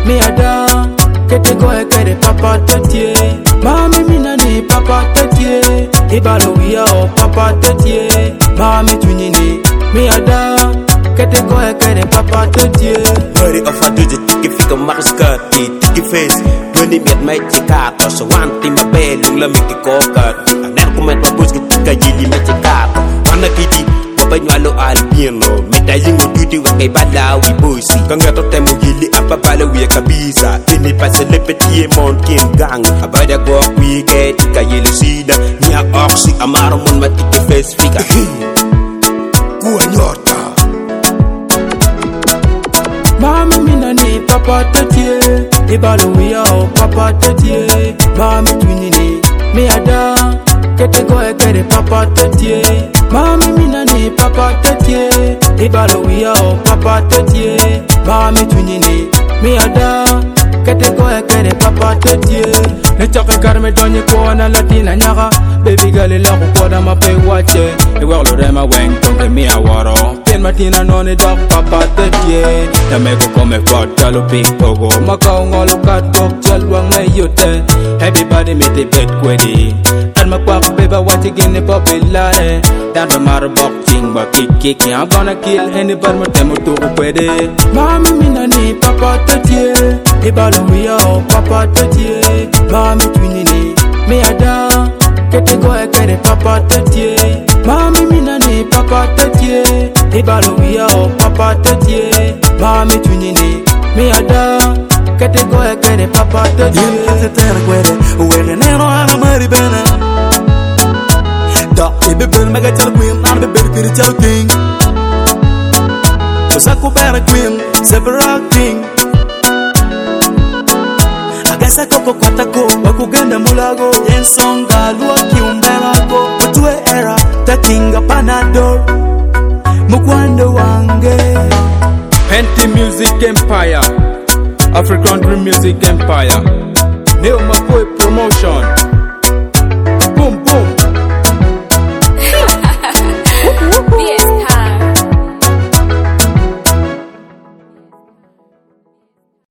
me ada kete go ekere papa tetie mami minani papa tetie ibalo wiya o papa tetie mami tunyini me ada kete go ekere papa tetie Worry of a do the tiki figure masker tiki face when he met my chica so one thing my bed la make it coca and then come my bush tika yili me chica wana kiti papa nyalo albino medayingo duty wa kay balawi boysi kanga to temo yili apa bala wi kabisa ini passe le petit mon king gang abada go wi ke tika yili sida nya oxy amaro mon ma tiki face fika kuwa nyota mami minani papa tetie ibalo wiya o papa tetie mami tunyini me ada kete go ekere papa tetie mami minani papa tetie ibalo wiya o papa tetie mami tunyini me ada kete go ekere papa tetie ne chaka karme donye ko na latina nyaga baby girl la ko koda ma pe wache e worlo rema wen konte mi awaro pen matina noni dog papa tetie ta me ko come for talo big pogo maka ngolo kat bok chalwang me yote everybody me te bet kwedi tan ma kwak beba wache gine populare dan do mar bok ting ba kiki I'm gonna kill anybody mo temo to kwede mami minani papa tetie ibalo wiya o papa tetie mami twinini me ada kete go ekere papa tetie mami minani papa tetie ibalo wiya o papa tetie mami twinini me ada kete go ekere papa tetie yim tetere kwere wege neno ana mari bena da ibe ben mega chal queen an be ber kiri chal king Saku bera queen zebra king Agasa koko kwatako wakugenda mulago yensonga luwa kiumbelako Otwe era takinga panadol Mukwando wange Penti Music Empire African Dream Music Empire Neo Mapoe Promotion